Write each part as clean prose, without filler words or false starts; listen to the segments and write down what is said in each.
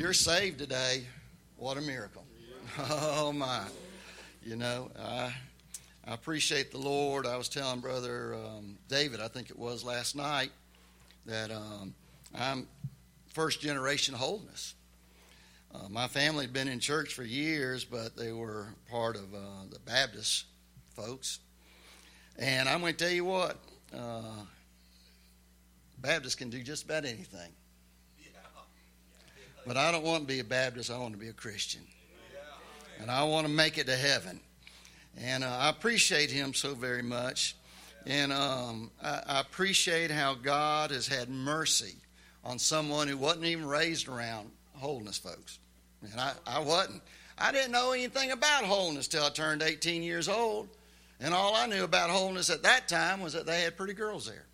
you're saved today, what a miracle. Oh, my. You know, I appreciate the Lord. I was telling Brother David, I think it was last night, that I'm first generation holiness. My family had been in church for years, but they were part of the Baptist folks. And I'm going to tell you what, Baptists can do just about anything. But I don't want to be a Baptist. I want to be a Christian. And I want to make it to heaven. And I appreciate him so very much. And I appreciate how God has had mercy on someone who wasn't even raised around holiness folks. And I wasn't. I didn't know anything about holiness till I turned 18 years old. And all I knew about holiness at that time was that they had pretty girls there.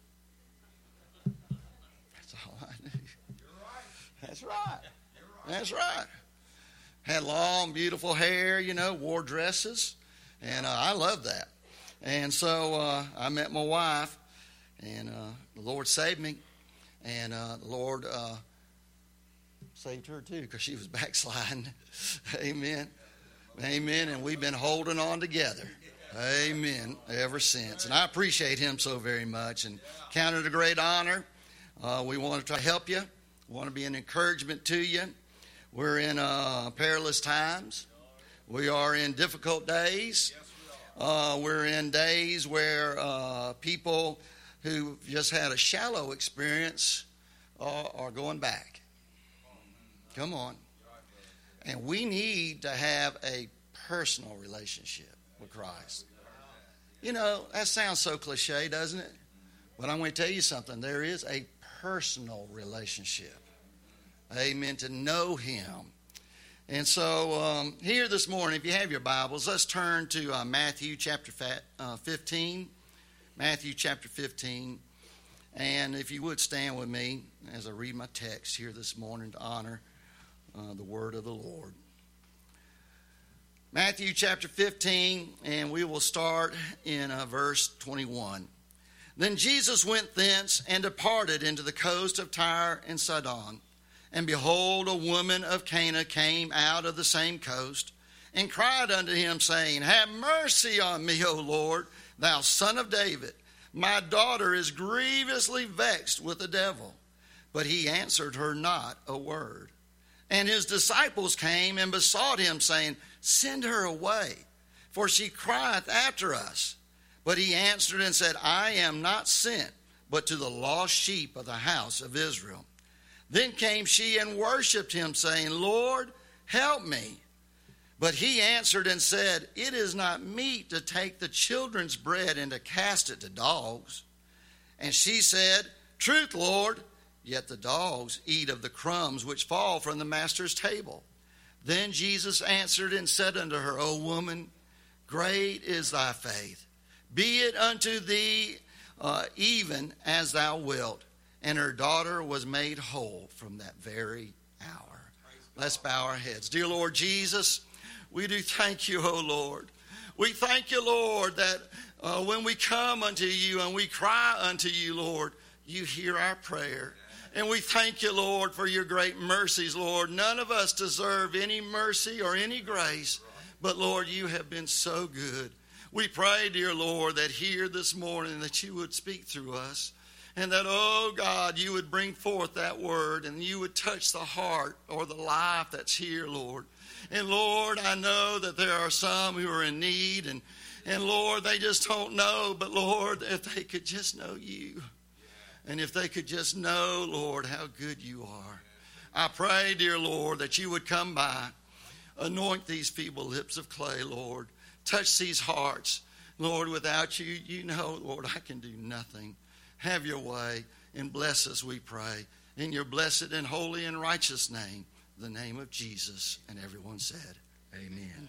That's all I knew. That's right. That's right. Had long, beautiful hair, you know, wore dresses. And I loved that. And so I met my wife, and the Lord saved me. And the Lord saved her too, because she was backsliding. Amen. Amen. And we've been holding on together. Amen. Ever since. And I appreciate him so very much and count it a great honor. We want to try to help you. We want to be an encouragement to you. We're in perilous times. We are in difficult days. We're in days where people who just had a shallow experience are going back. Come on. And we need to have a personal relationship with Christ. You know, that sounds so cliche, doesn't it? But I'm going to tell you something. There is a personal relationship. Amen. To know him. And so here this morning, if you have your Bibles, let's turn to Matthew chapter 15. Matthew chapter 15. And if you would stand with me as I read my text here this morning to honor the word of the Lord. Matthew chapter 15, and we will start in verse 21. Then Jesus went thence and departed into the coast of Tyre and Sidon. And behold, a woman of Canaan came out of the same coast, and cried unto him, saying, Have mercy on me, O Lord, thou son of David. My daughter is grievously vexed with the devil. But he answered her not a word. And his disciples came and besought him, saying, Send her away, for she crieth after us. But he answered and said, I am not sent, but to the lost sheep of the house of Israel. Then came she and worshipped him, saying, Lord, help me. But he answered and said, It is not meet to take the children's bread and to cast it to dogs. And she said, Truth, Lord, yet the dogs eat of the crumbs which fall from the master's table. Then Jesus answered and said unto her, O woman, great is thy faith. Be it unto thee even as thou wilt. And her daughter was made whole from that very hour. Let's bow our heads. Dear Lord Jesus, we do thank you, O Lord. We thank you, Lord, that when we come unto you and we cry unto you, Lord, you hear our prayer. And we thank you, Lord, for your great mercies, Lord. None of us deserve any mercy or any grace, but, Lord, you have been so good. We pray, dear Lord, that here this morning that you would speak through us, and that, oh God, you would bring forth that word, and you would touch the heart or the life that's here, Lord. And, Lord, I know that there are some who are in need, and Lord, they just don't know, but, Lord, if they could just know you. And if they could just know, Lord, how good you are. I pray, dear Lord, that you would come by, anoint these feeble lips of clay, Lord. Touch these hearts. Lord, without you, you know, Lord, I can do nothing. Have your way and bless us, we pray. In your blessed and holy and righteous name, the name of Jesus. And everyone said, Amen.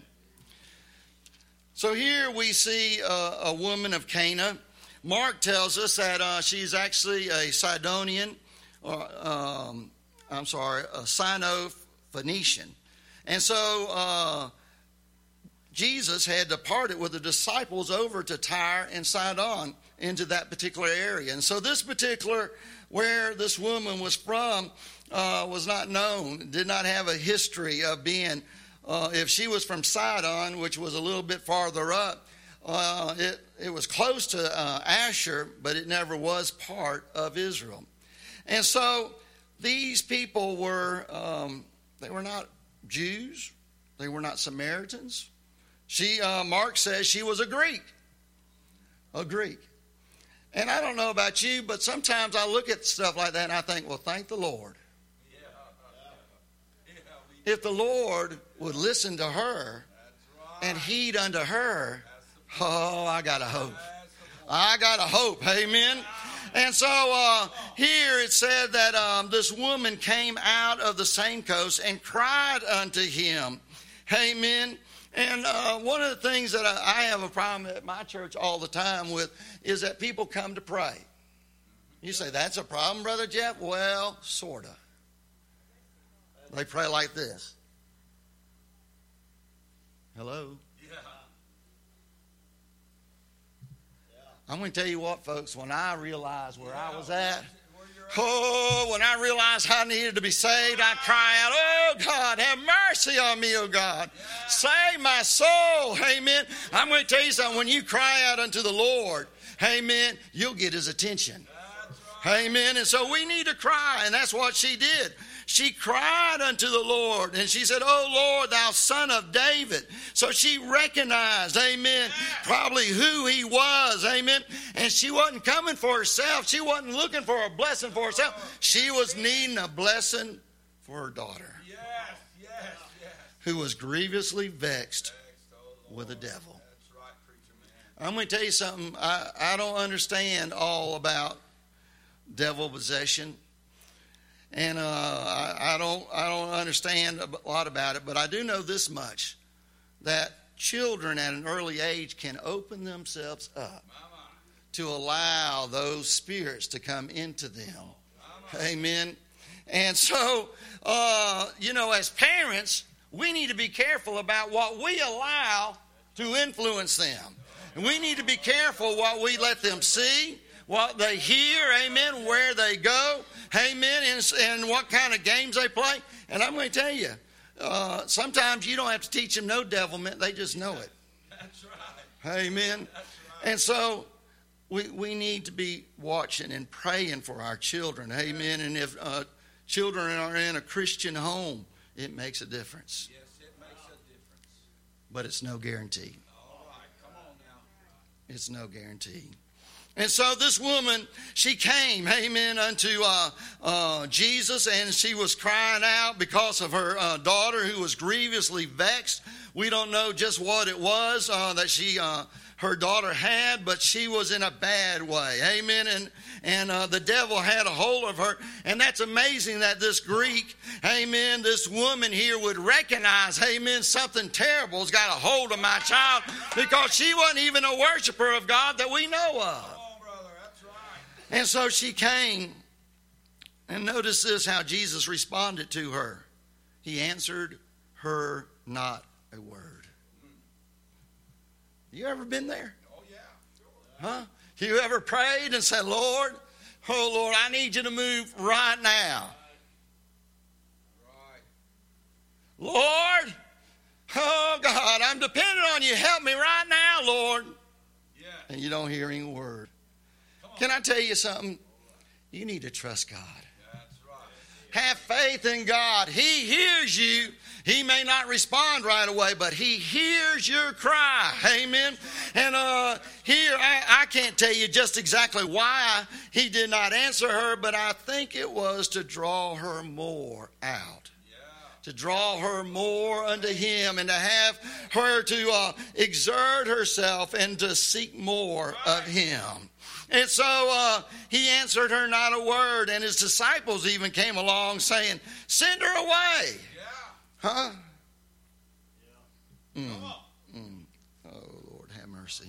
So here we see a woman of Canaan. Mark tells us that she's actually a Sidonian, a Sino-Phoenician. And so Jesus had departed with the disciples over to Tyre and Sidon into that particular area. And so this particular, where this woman was from, was not known, did not have a history of being, if she was from Sidon, which was a little bit farther up, it was close to Asher, but it never was part of Israel. And so these people were, they were not Jews. They were not Samaritans. Mark says she was a Greek. A Greek. And I don't know about you, but sometimes I look at stuff like that and I think, well, thank the Lord. If the Lord would listen to her and heed unto her, oh, I got a hope. I got a hope. Amen. And so here it said that this woman came out of the same coast and cried unto him. Amen. And one of the things that I have a problem at my church all the time with is that people come to pray. You say, that's a problem, Brother Jeff? Well, sort of. They pray like this. Hello? Yeah. I'm going to tell you what, folks, when I realized where I was at, when I realized I needed to be saved, I'd cry out, oh, God, have mercy on me, oh, God. Save my soul, amen. I'm going to tell you something. When you cry out unto the Lord, amen, you'll get his attention. Amen. And so we need to cry, and that's what she did. She cried unto the Lord, and she said, oh, Lord, thou son of David. So she recognized, amen, probably who he was, amen. And she wasn't coming for herself. She wasn't looking for a blessing for herself. She was needing a blessing for her daughter, who was grievously vexed with the devil. I'm going to tell you something. I don't understand all about devil possession. And I don't understand a lot about it, but I do know this much, that children at an early age can open themselves up to allow those spirits to come into them. Amen. And so, as parents, we need to be careful about what we allow to influence them. And we need to be careful what we let them see, what they hear, amen, where they go, amen, and what kind of games they play. And I'm going to tell you, sometimes you don't have to teach them no devilment. They just know it. That's right. Amen. That's right. And so we need to be watching and praying for our children. Amen. And if children are in a Christian home, it makes a difference. Yes, it makes a difference. But it's no guarantee. All right, come on now. It's no guarantee. And so this woman, she came, amen, unto Jesus, and she was crying out because of her daughter who was grievously vexed. We don't know just what it was that her daughter had, but she was in a bad way, amen, and the devil had a hold of her. And that's amazing that this Greek, amen, this woman here would recognize, amen, something terrible's got a hold of my child, because she wasn't even a worshiper of God that we know of. And so she came, and notice this, how Jesus responded to her. He answered her not a word. You ever been there? Oh, yeah. Huh? You ever prayed and said, Lord, oh, Lord, I need you to move right now. Lord, oh, God, I'm dependent on you. Help me right now, Lord. Yeah. And you don't hear any word. Can I tell you something? You need to trust God. That's right. Have faith in God. He hears you. He may not respond right away, but he hears your cry. Amen. And here, I can't tell you just exactly why he did not answer her, but I think it was to draw her more out. To draw her more unto him, and to have her to exert herself and to seek more of him. And so he answered her not a word, and his disciples even came along saying, send her away. Yeah. Huh? Yeah. Oh, Lord, have mercy.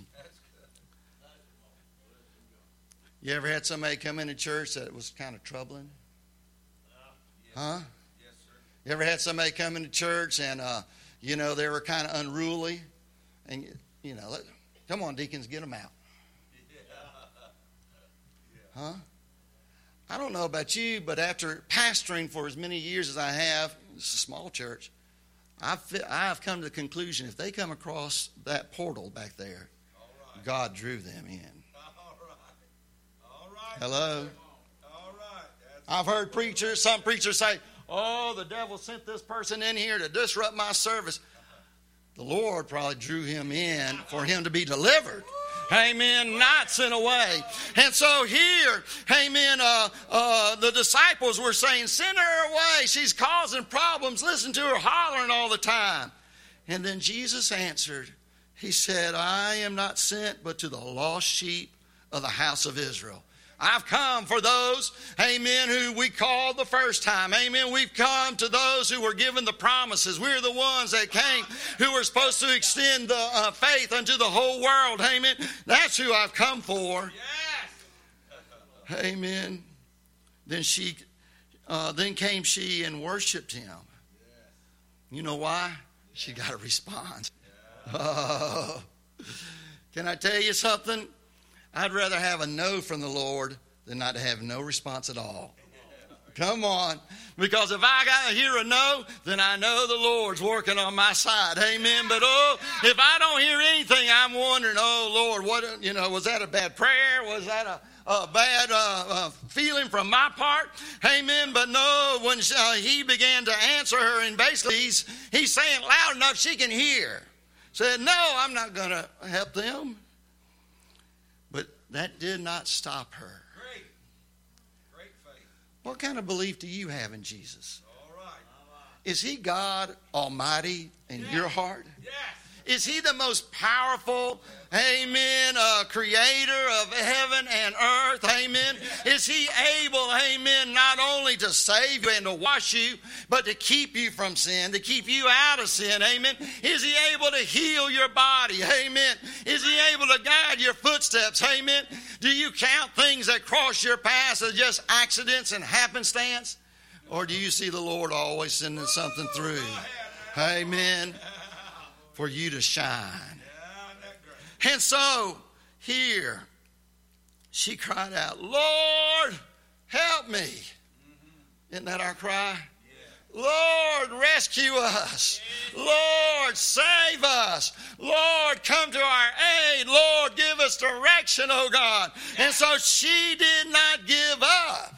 You ever had somebody come into church that was kind of troubling? Huh? Yes, sir. You ever had somebody come into church and, they were kind of unruly? And, come on, deacons, get them out. Huh? I don't know about you, but after pastoring for as many years as I have, it's a small church, I've come to the conclusion if they come across that portal back there, God drew them in. All right. Hello? All right. I've heard some preachers say, oh, the devil sent this person in here to disrupt my service. The Lord probably drew him in for him to be delivered. Amen. Not sent away. And so here, amen, the disciples were saying, send her away. She's causing problems. Listen to her hollering all the time. And then Jesus answered. He said, I am not sent but to the lost sheep of the house of Israel. I've come for those, amen, who we called the first time. Amen. We've come to those who were given the promises. We're the ones that came who were supposed to extend the faith unto the whole world. Amen. That's who I've come for. Yes. Amen. Then came she and worshiped him. You know why? She got a response. Oh. Can I tell you something? I'd rather have a no from the Lord than not to have no response at all. Come on. Because if I got to hear a no, then I know the Lord's working on my side. Amen. But if I don't hear anything, I'm wondering, oh Lord, was that a bad prayer? Was that a bad feeling from my part? Amen. But no, when he began to answer her, and basically he's saying loud enough she can hear. Said, no, I'm not going to help them. But that did not stop her. Great faith. What kind of belief do you have in Jesus? All right. Is he God Almighty in your heart? Yes. Is he the most powerful, amen, creator of heaven and earth, amen? Is he able, amen, not only to save you and to wash you, but to keep you from sin, to keep you out of sin, amen? Is he able to heal your body, amen? Is he able to guide your footsteps, amen? Do you count things that cross your path as just accidents and happenstance? Or do you see the Lord always sending something through? Amen. For you to shine. And so, here, she cried out, Lord, help me. Isn't that our cry? Lord, rescue us. Lord, save us. Lord, come to our aid. Lord, give us direction, oh God. And so she did not give up.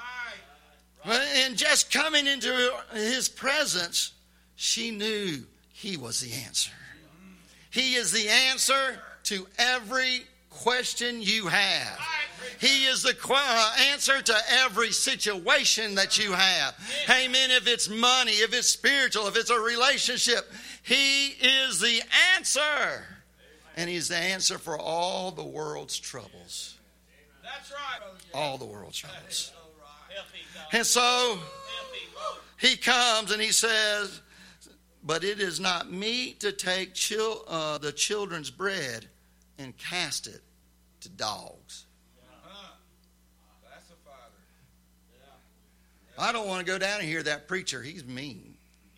And just coming into his presence, she knew he was the answer. He is the answer to every question you have. He is the answer to every situation that you have. Amen. If it's money, if it's spiritual, if it's a relationship, he is the answer. And he's the answer for all the world's troubles. That's right. All the world's troubles. And so he comes and he says, but it is not meet to take the children's bread and cast it to dogs. That's a father. I don't want to go down and hear that preacher. He's mean.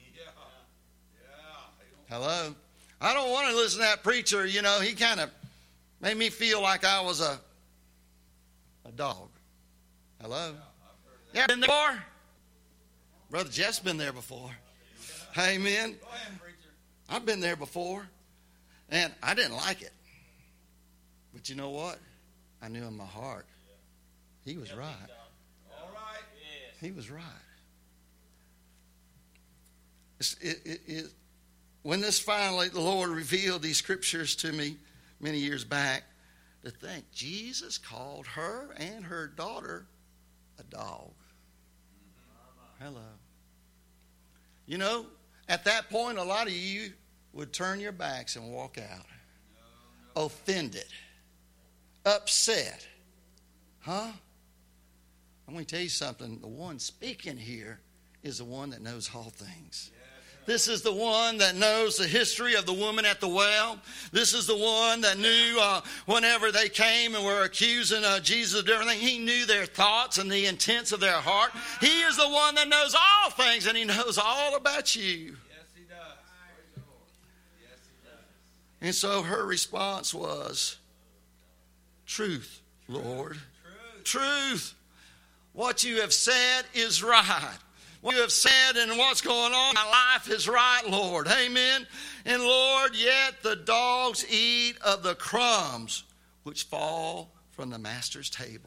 Hello? I don't want to listen to that preacher. You know, he kind of made me feel like I was a dog. Hello? Yeah, been there before? Brother Jeff's been there before. Amen. Go ahead, preacher. I've been there before, and I didn't like it. But you know what? I knew in my heart he was right. All right. He was right. When this finally, the Lord revealed these scriptures to me many years back, to think Jesus called her and her daughter a dog. Hello. You know, at that point, a lot of you would turn your backs and walk out. Offended. Upset. Huh? I'm going to tell you something. The one speaking here is the one that knows all things. This is the one that knows the history of the woman at the well. This is the one that knew whenever they came and were accusing Jesus of everything, he knew their thoughts and the intents of their heart. He is the one that knows all things, and he knows all about you. Yes, he does. Yes, he does. And so her response was, truth, Lord. Truth. Truth. what you have said is right. What you have said and what's going on in my life is right, Lord. Amen. And Lord, yet the dogs eat of the crumbs which fall from the master's table.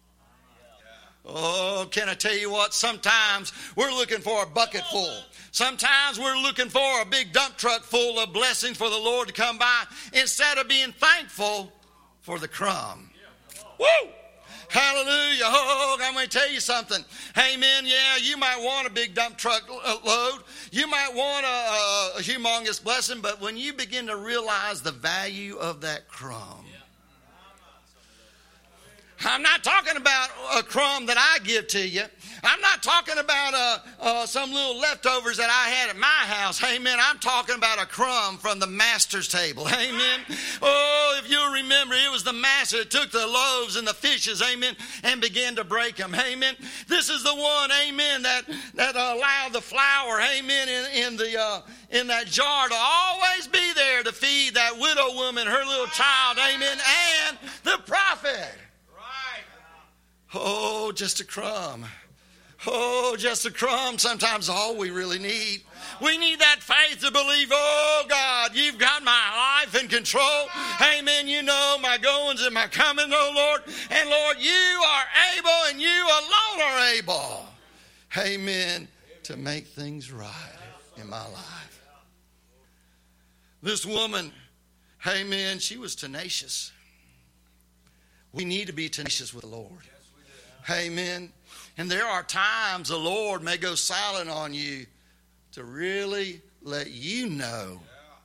Oh, can I tell you what? Sometimes we're looking for a bucket full. Sometimes we're looking for a big dump truck full of blessings for the Lord to come by instead of being thankful for the crumb. Woo! Hallelujah. Oh, I'm going to tell you something. Amen. Yeah, you might want a big dump truck load. You might want a humongous blessing, but when you begin to realize the value of that crumb, I'm not talking about a crumb that I give to you. I'm not talking about some little leftovers that I had at my house. Amen. I'm talking about a crumb from the master's table. Amen. Oh, if you'll remember, it was the master that took the loaves and the fishes, amen, and began to break them. Amen. This is the one, amen, that allowed the flour, amen, in that jar to always be there to feed that widow woman, her little child, amen, and the prophet. Oh, just a crumb. Oh, just a crumb. Sometimes all we really need. We need that faith to believe, oh, God, you've got my life in control. Amen. You know my goings and my coming, oh, Lord. And, Lord, you are able and you alone are able, amen, to make things right in my life. This woman, amen, she was tenacious. We need to be tenacious with the Lord. Amen. And there are times the Lord may go silent on you to really let you know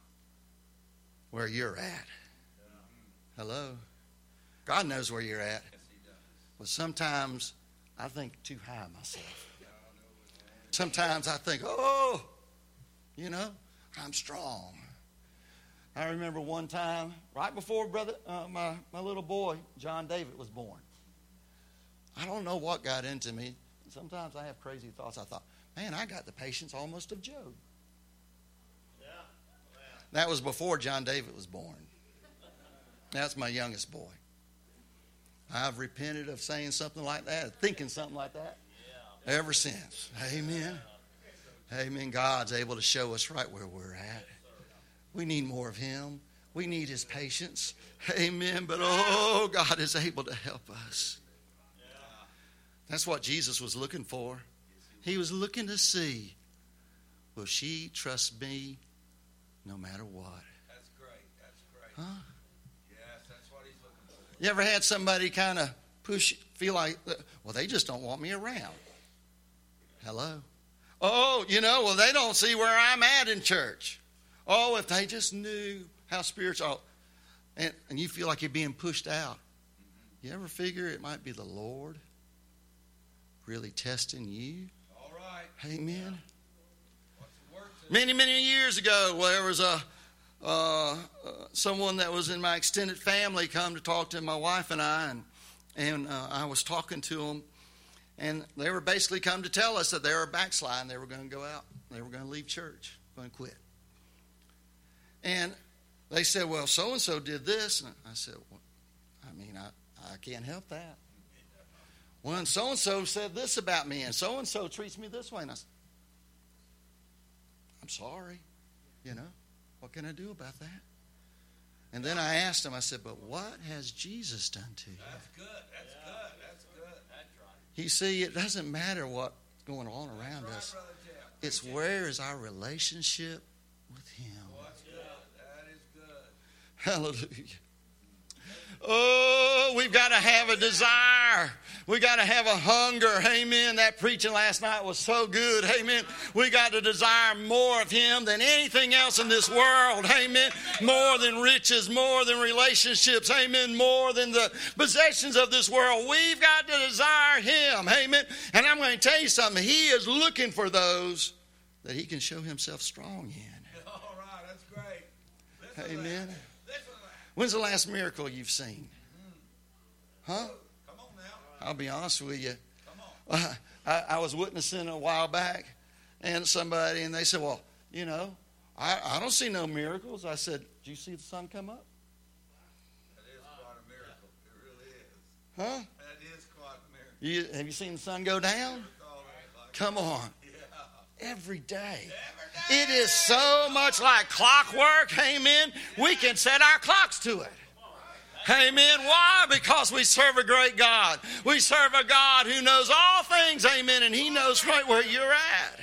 where you're at. Hello? God knows where you're at. But sometimes I think too high myself. Sometimes I think, oh, you know, I'm strong. I remember one time, right before my little boy, John David, was born. I don't know what got into me. Sometimes I have crazy thoughts. I thought, man, I got the patience almost of Job. Yeah. That was before John David was born. That's my youngest boy. I've repented of saying something like that, thinking something like that, ever since. Amen. Amen. God's able to show us right where we're at. We need more of Him. We need His patience. Amen. But, oh, God is able to help us. That's what Jesus was looking for. He was looking to see, will she trust me no matter what? That's great. That's great. Huh? Yes, that's what He's looking for. You ever had somebody kind of feel like, well, they just don't want me around? Hello? Oh, you know, well, they don't see where I'm at in church. Oh, if they just knew how spiritual, and you feel like you're being pushed out. You ever figure it might be the Lord really testing you? All right. Amen. What's the word to Many, many years ago, there was someone that was in my extended family come to talk to my wife and I, and I was talking to them, and they were basically come to tell us that they were backsliding. They were going to go out. They were going to leave church, going to quit. And they said, well, so-and-so did this. And I said, well, I can't help that. Well, and so-and-so said this about me, and so-and-so treats me this way. And I said, I'm sorry. You know, what can I do about that? And then I asked him, I said, but what has Jesus done to you? That's good. That's good. That's good. That's right. You see, it doesn't matter what's going on around us. Brother Jeff. It's where is our relationship with Him. Oh, that's good. That is good. Hallelujah. Oh, we've got to have a desire. We got to have a hunger. Amen. That preaching last night was so good. Amen. We got to desire more of Him than anything else in this world. Amen. More than riches, more than relationships. Amen. More than the possessions of this world. We've got to desire Him. Amen. And I'm going to tell you something. He is looking for those that He can show Himself strong in. All right. That's great. Amen. When's the last miracle you've seen? Huh? Come on now. I'll be honest with you. Come on. I was witnessing a while back, and they said, well, you know, I don't see no miracles. I said, did you see the sun come up? That is quite a miracle. It really is. Huh? That is quite a miracle. Have you seen the sun go down? Come on. Every day. It is so much like clockwork. Amen. We can set our clocks to it. Amen. Why? Because we serve a great God. We serve a God who knows all things. Amen. And He knows right where you're at.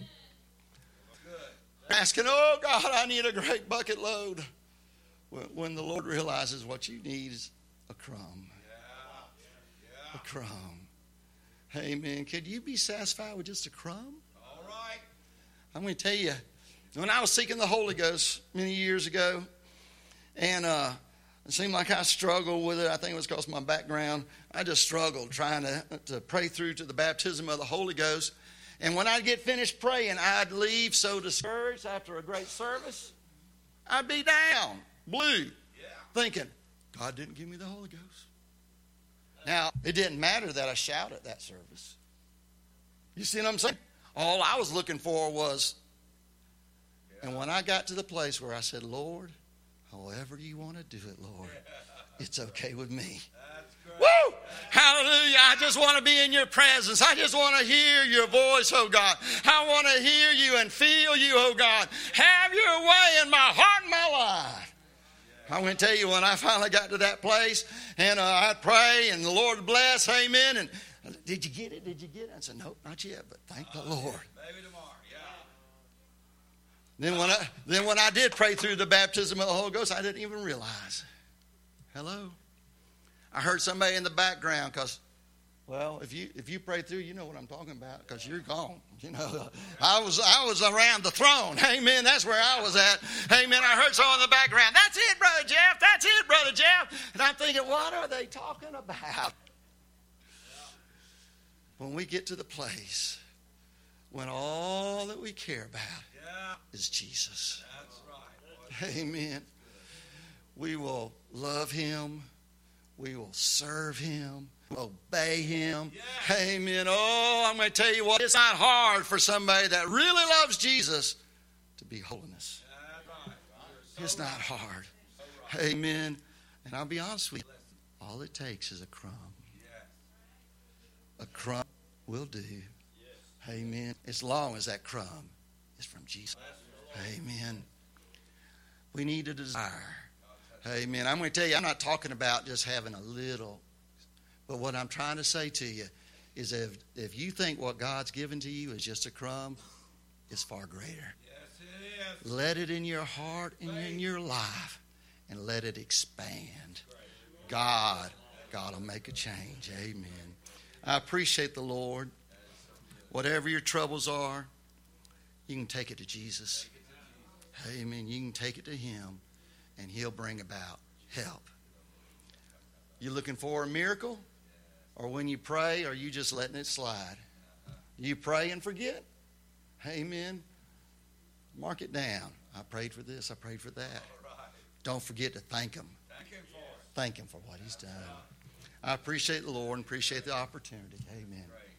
Asking, oh God, I need a great bucket load. When the Lord realizes what you need is a crumb. A crumb. Amen. Could you be satisfied with just a crumb? All right. I'm going to tell you, when I was seeking the Holy Ghost many years ago, and it seemed like I struggled with it. I think it was because of my background. I just struggled trying to pray through to the baptism of the Holy Ghost. And when I'd get finished praying, I'd leave so discouraged after a great service. I'd be down, blue, thinking, God didn't give me the Holy Ghost. Now, it didn't matter that I shouted at that service. You see what I'm saying? All I was looking for was, and when I got to the place where I said, Lord, however you want to do it, Lord, it's okay with me. Woo! Hallelujah. I just want to be in your presence. I just want to hear your voice, oh God. I want to hear you and feel you, oh God. Have your way in my heart and my life. I'm going to tell you, when I finally got to that place, and I'd pray, and the Lord would bless, amen. And did you get it? Did you get it? I said, nope, not yet, but thank the Lord. Maybe tomorrow, yeah. Then when I did pray through the baptism of the Holy Ghost, I didn't even realize. Hello? I heard somebody in the background because, well, if you pray through, you know what I'm talking about because you're gone. You know, I was around the throne. Amen. That's where I was at. Amen. I heard someone in the background. That's it, Brother Jeff. That's it, Brother Jeff. And I'm thinking, what are they talking about? When we get to the place when all that we care about is Jesus. That's right. Amen. We will love Him. We will serve Him, obey Him. Yeah. Amen. Oh, I'm going to tell you what, it's not hard for somebody that really loves Jesus to be holiness. Yeah, right. It's not hard. So right. Amen. And I'll be honest with you, all it takes is a crumb. Yes. A crumb will do. Yes. Amen. As long as that crumb is from Jesus. Amen. We need a desire. Amen. I'm going to tell you, I'm not talking about just having a little. But what I'm trying to say to you is if you think what God's given to you is just a crumb, it's far greater. Yes, it is. Let it in your heart and in your life, and let it expand. God will make a change. Amen. I appreciate the Lord. Whatever your troubles are, you can take it to Jesus. Amen. You can take it to Him, and He'll bring about help. You looking for a miracle? Or when you pray, are you just letting it slide? You pray and forget? Amen. Mark it down. I prayed for this. I prayed for that. Don't forget to thank Him. Thank Him for what He's done. I appreciate the Lord and appreciate the opportunity. Amen.